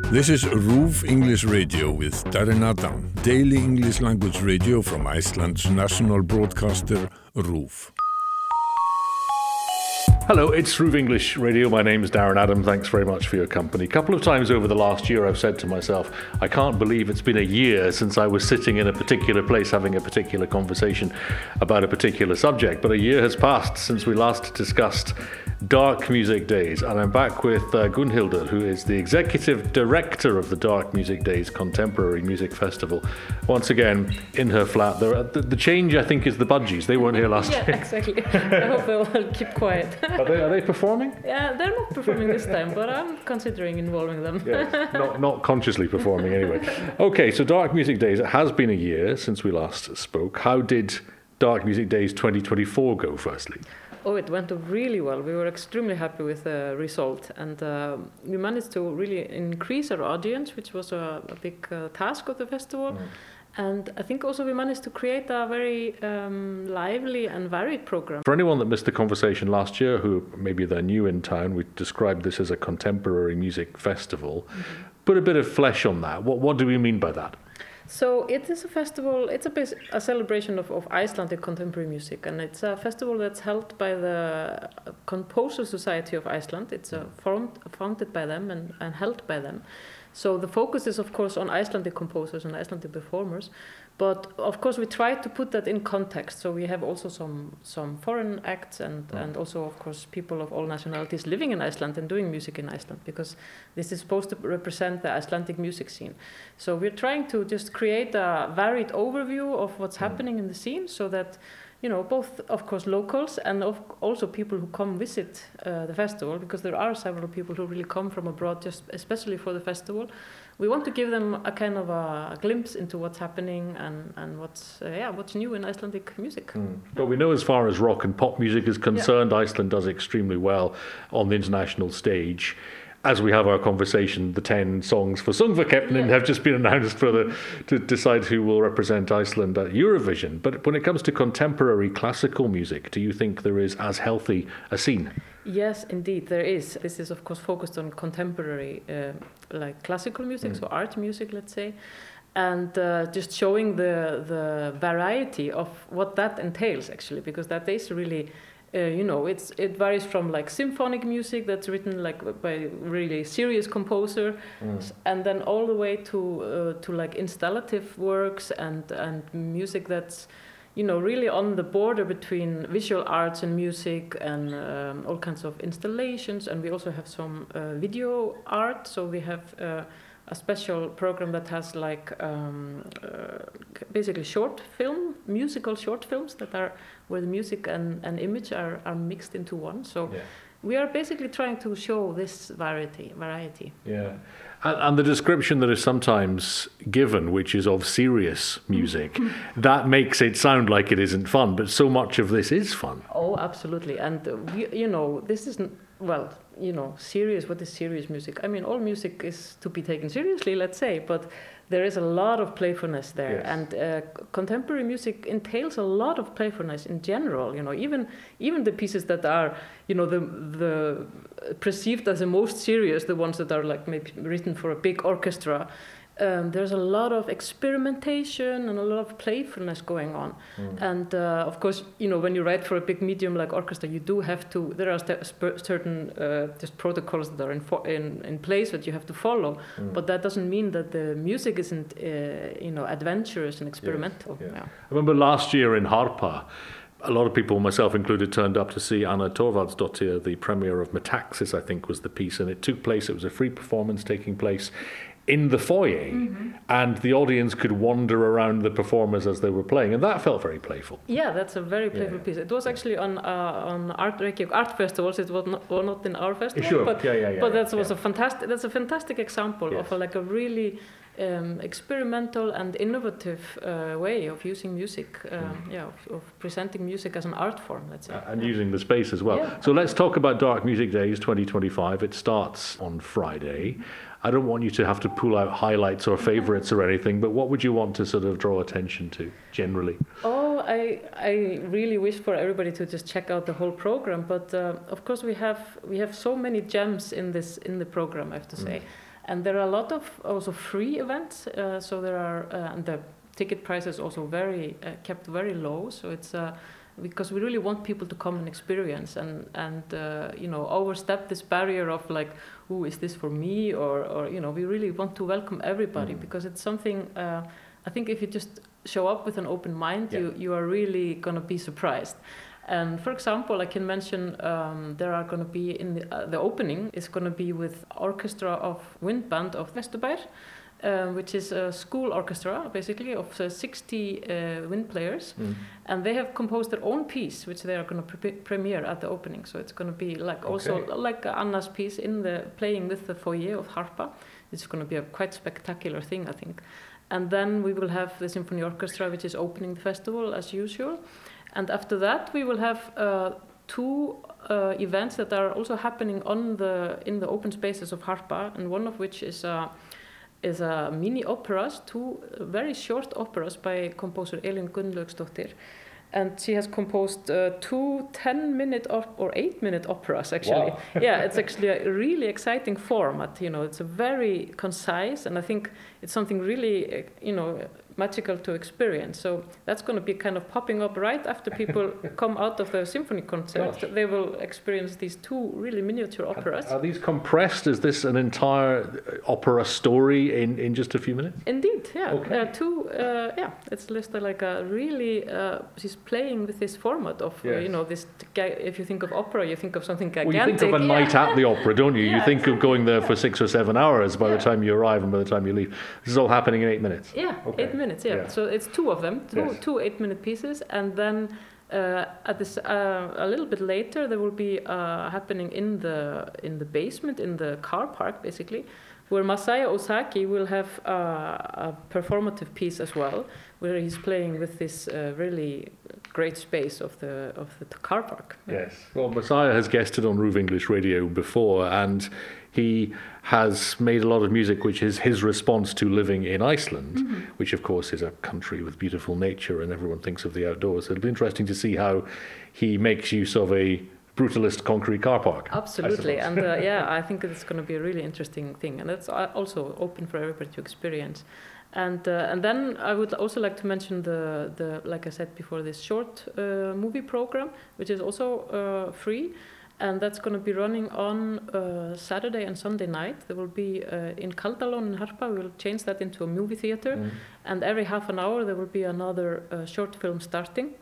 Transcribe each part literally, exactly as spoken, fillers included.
This is RÚV English Radio with Darren Adam, daily English language radio from Iceland's national broadcaster, RÚV. Hello, it's RÚV English Radio. My name is Darren Adam. Thanks very much for your company. A couple of times over the last year I've said to myself, I can't believe it's been a year since I was sitting in a particular place having a particular conversation about a particular subject. But a year has passed since we last discussed Dark Music Days. And I'm back with uh, Gunnhildur, who is the executive director of the Dark Music Days Contemporary Music Festival. Once again, in her flat. There, the, the change, I think, is the Budgies. They weren't here last yeah, year. Yeah, exactly. I hope they'll keep quiet. Are they, are they performing? Yeah, they're not performing this time, but I'm considering involving them. Yes, not, not consciously performing anyway. Okay, so Dark Music Days, it has been a year since we last spoke. How did Dark Music Days twenty twenty-four go, firstly? Oh, it went really well. We were extremely happy with the result, and uh, we managed to really increase our audience, which was a, a big uh, task of the festival. Mm. And I think also we managed to create a very um, lively and varied program. For anyone that missed the conversation last year, who maybe they're new in town, we described this as a contemporary music festival. Mm-hmm. Put a bit of flesh on that. What, what do we mean by that? So it is a festival, it's a, bas- a celebration of, of Icelandic contemporary music, and it's a festival that's held by the Composer Society of Iceland. It's uh, formed, founded by them and, and held by them. So the focus is, of course, on Icelandic composers and Icelandic performers, but of course we try to put that in context. So we have also some some foreign acts and, oh. and also, of course, people of all nationalities living in Iceland and doing music in Iceland, because this is supposed to represent the Icelandic music scene. So we're trying to just create a varied overview of what's oh. happening in the scene, so that, you know, both, of course, locals and of also people who come visit uh, the festival, because there are several people who really come from abroad, just especially for the festival. We want to give them a kind of a, a glimpse into what's happening and, and what's uh, yeah what's new in Icelandic music. Mm. But we know as far as rock and pop music is concerned, yeah. Iceland does extremely well on the international stage. As we have our conversation, the ten songs for Söngvakeppnin yeah. have just been announced for the to decide who will represent Iceland at Eurovision. But when it comes to contemporary classical music, do you think there is as healthy a scene? Yes, indeed, there is. This is, of course, focused on contemporary, uh, like classical music, mm. so art music, let's say, and uh, just showing the the variety of what that entails, actually, because that is really. Uh, you know, it's it varies from like symphonic music that's written like by really serious composer, mm. and then all the way to uh, to like installative works and and music that's, you know, really on the border between visual arts and music and um, all kinds of installations. And we also have some uh, video art. So we have uh, a special program that has like um, uh, basically short film, musical short films that are where the music and, and image are, are mixed into one. So yeah. we are basically trying to show this variety. variety. Yeah. And, and the description that is sometimes given, which is of serious music, that makes it sound like it isn't fun, but so much of this is fun. Oh, absolutely. And, uh, we, you know, this isn't, well, you know, serious, what is serious music? I mean, all music is to be taken seriously, let's say, but there is a lot of playfulness there. Yes. And uh, contemporary music entails a lot of playfulness in general, you know, even even the pieces that are, you know, the the perceived as the most serious, the ones that are like maybe written for a big orchestra. Um, there's a lot of experimentation and a lot of playfulness going on. Mm. And uh, of course, you know, when you write for a big medium like orchestra, you do have to, there are st- sp- certain uh, just protocols that are in, fo- in in place that you have to follow. Mm. But that doesn't mean that the music isn't, uh, you know, adventurous and experimental. Yes. Yeah. Yeah. I remember last year in Harpa, a lot of people, myself included, turned up to see Anna Thorvaldsdottir. The premiere of Metaxas, I think, was the piece. And it took place, it was a free performance taking place in the foyer, mm-hmm. and the audience could wander around the performers as they were playing, and that felt very playful. Yeah, that's a very playful yeah. piece. It was actually on uh, on art Reykjavik art festivals. It was not, well, not in our festival, sure. but yeah, yeah, yeah, but that yeah. was a fantastic. That's a fantastic example yes. of a, like a really um, experimental and innovative uh, way of using music. Um, mm. Yeah, of, of presenting music as an art form. Let's say, uh, and using the space as well. Yeah. So let's talk about Dark Music Days twenty twenty-five. It starts on Friday. I don't want you to have to pull out highlights or favorites or anything, but what would you want to sort of draw attention to generally? Oh, I I really wish for everybody to just check out the whole program, but uh, of course we have we have so many gems in this in the program, I have to say. Mm. And there are a lot of also free events. Uh, so there are, uh, and the ticket prices also very uh, kept very low. So it's uh, because we really want people to come and experience and and uh, you know overstep this barrier of like, oh, is this for me, or or you know we really want to welcome everybody mm. because it's something. Uh, I think if you just show up with an open mind, yeah. you you are really gonna be surprised. And for example, I can mention um, there are going to be in the, uh, the opening is going to be with orchestra of wind band of Vesturbær, uh, which is a school orchestra basically of uh, sixty uh, wind players, mm. and they have composed their own piece, which they are going to pre- premiere at the opening. So it's going to be like okay. also like Anna's piece in the playing with the foyer of Harpa. It's going to be a quite spectacular thing, I think. And then we will have the symphony orchestra, which is opening the festival as usual. And after that, we will have uh, two uh, events that are also happening on the in the open spaces of Harpa, and one of which is a is a mini operas, two very short operas by composer Elín Gunnlaugsdóttir, and she has composed uh, two ten-minute op- or eight-minute operas actually. Wow. Yeah, it's actually a really exciting format. You know, it's a very concise, and I think it's something really, you know, magical to experience. So that's going to be kind of popping up right after people come out of the symphony concert. Gosh. They will experience these two really miniature operas. Are, are these compressed? Is this an entire opera story in, in just a few minutes? Indeed, yeah. Okay. Uh, two, uh, yeah. It's just like a really. Uh, she's playing with this format of, yes. uh, you know, this. If you think of opera, you think of something gigantic. Well, you think of a yeah. night at the opera, don't you? Yeah, you think exactly. of going there yeah. for six or seven hours by yeah. the time you arrive and by the time you leave. This is all happening in eight minutes. Yeah, okay. eight minutes. Yeah. yeah. So it's two of them, two, yes. two eight-minute pieces, and then uh, at this uh, a little bit later there will be uh, happening in the in the basement in the car park basically, where Masaya Ozaki will have uh, a performative piece as well, where he's playing with this uh, really great space of the of the car park. Yes. Well, Masaya has guested on Ruve English Radio before, and he has made a lot of music which is his response to living in Iceland, mm-hmm. which of course is a country with beautiful nature and everyone thinks of the outdoors. So it'll be interesting to see how he makes use of a brutalist concrete car park. Absolutely, and uh, yeah, I think it's going to be a really interesting thing, and it's also open for everybody to experience. And uh, and then I would also like to mention the the like I said before, this short uh, movie program, which is also uh, free. And that's going to be running on uh, Saturday and Sunday night. There will be uh, in Kaldalón in Harpa. We will change that into a movie theater, mm. and every half an hour there will be another uh, short film starting.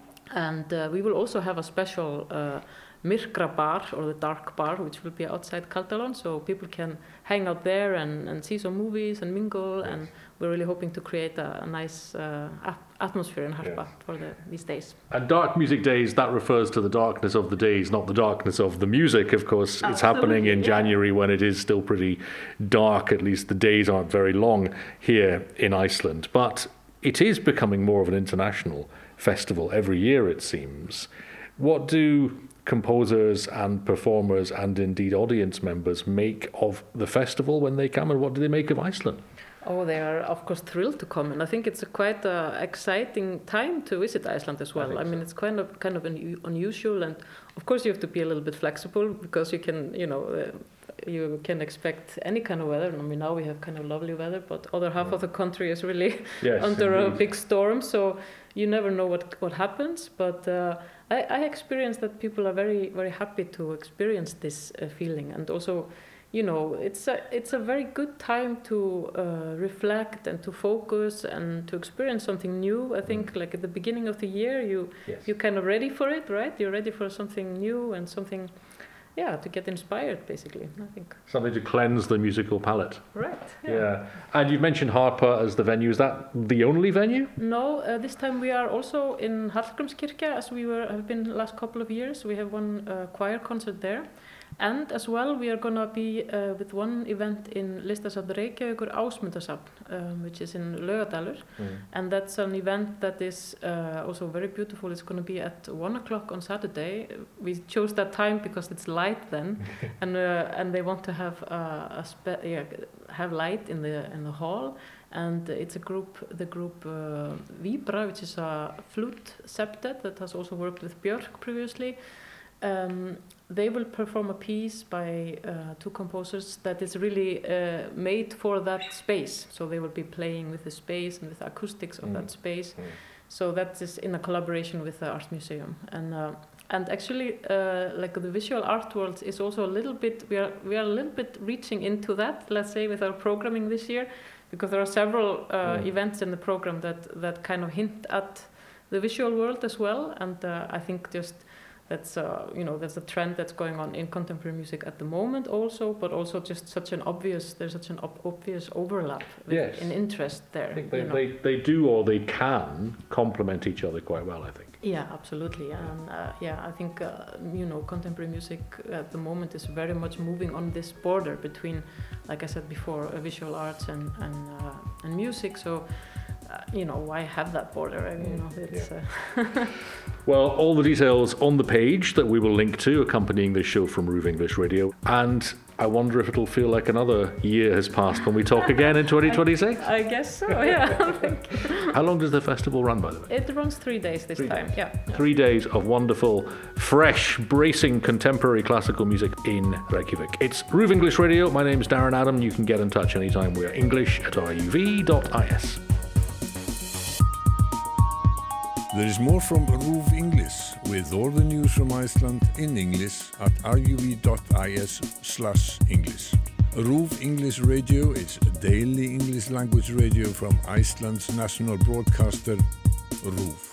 And uh, we will also have a special uh, Myrkra bar, or the dark bar, which will be outside Kaldalón, so people can hang out there and, and see some movies and mingle. Yes. And we're really hoping to create a, a nice uh, atmosphere in Harpa yes. for the, these days. And Dark Music Days, that refers to the darkness of the days, not the darkness of the music, of course. Absolutely, it's happening in yeah. January when it is still pretty dark, at least the days aren't very long here in Iceland. But it is becoming more of an international festival every year, it seems. What do composers and performers and indeed audience members make of the festival when they come, and what do they make of Iceland? Oh, they are of course thrilled to come, and I think it's a quite uh, exciting time to visit Iceland as well. I, I mean, so. It's kind of kind of un- unusual, and of course you have to be a little bit flexible because you can, you know, uh, you can expect any kind of weather. I mean, now we have kind of lovely weather, but other half yeah. of the country is really yes, under indeed. a big storm, so you never know what what happens. But uh, I, I experience that people are very very happy to experience this uh, feeling, and also, you know, it's a it's a very good time to uh, reflect and to focus and to experience something new. I think, mm. like at the beginning of the year, you yes. you're kind of ready for it, right? You're ready for something new and something, yeah, to get inspired, basically. I think something to cleanse the musical palette. Right. Yeah. yeah. And you've mentioned Harpa as the venue. Is that the only venue? No. Uh, this time we are also in Hallgrímskirkja, as we were have been the last couple of years. We have one uh, choir concert there. And as well, we are going to be uh, with one event in Listasafn Reykjavíkur Ásmundarsafn, um, which is in Laugardalur. Mm. And that's an event that is uh, also very beautiful. It's going to be at one o'clock on Saturday. We chose that time because it's light then, and uh, and they want to have uh, a spe- yeah, have light in the in the hall. And it's a group, the group uh, Vibra, which is a flute septet that has also worked with Björk previously. Um, they will perform a piece by uh, two composers that is really uh, made for that space. So they will be playing with the space and with the acoustics of mm. that space. Mm. So that is in a collaboration with the Art Museum. And uh, and actually, uh, like the visual art world is also a little bit, we are we are a little bit reaching into that, let's say, with our programming this year, because there are several uh, mm. events in the program that, that kind of hint at the visual world as well. And uh, I think just that's, uh, you know, that's a trend that's going on in contemporary music at the moment also, but also just such an obvious, there's such an ob- obvious overlap with, yes. in interest there. I think they, you know. they, they do or they can complement each other quite well, I think. Yeah, absolutely. And uh, yeah, I think, uh, you know, contemporary music at the moment is very much moving on this border between, like I said before, uh, visual arts and, and, uh, and music. So, Uh, you know, why have that border? I mean, you know, it's, yeah. uh Well, all the details on the page that we will link to accompanying this show from Ruve English Radio. And I wonder if it'll feel like another year has passed when we talk again in twenty twenty-six? I, I guess so, yeah. How long does the festival run, by the way? It runs three days this three time, days. yeah. Three days of wonderful, fresh, bracing contemporary classical music in Reykjavik. It's Ruve English Radio. My name is Darren Adam. You can get in touch anytime. We're English at R U V dot I S. There is more from Ruve English with all the news from Iceland in English at R U V dot I S slash English. Ruve English Radio is a daily English language radio from Iceland's national broadcaster, RÚV.